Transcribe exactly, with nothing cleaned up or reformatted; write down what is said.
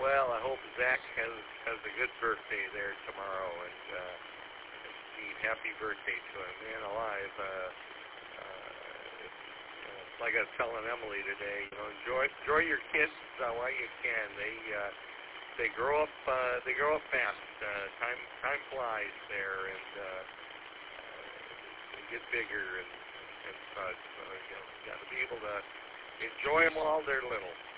Well, I hope Zach has has a good birthday there tomorrow, and uh, indeed, happy birthday to him. Man alive, uh, uh, it's, uh, it's like I was telling Emily today. You know, enjoy enjoy your kids uh, while you can. They uh, they grow up uh, they grow up fast. Uh, time time flies there, and uh, uh, they get bigger and and such. So you know, you got to be able to enjoy them while they're little.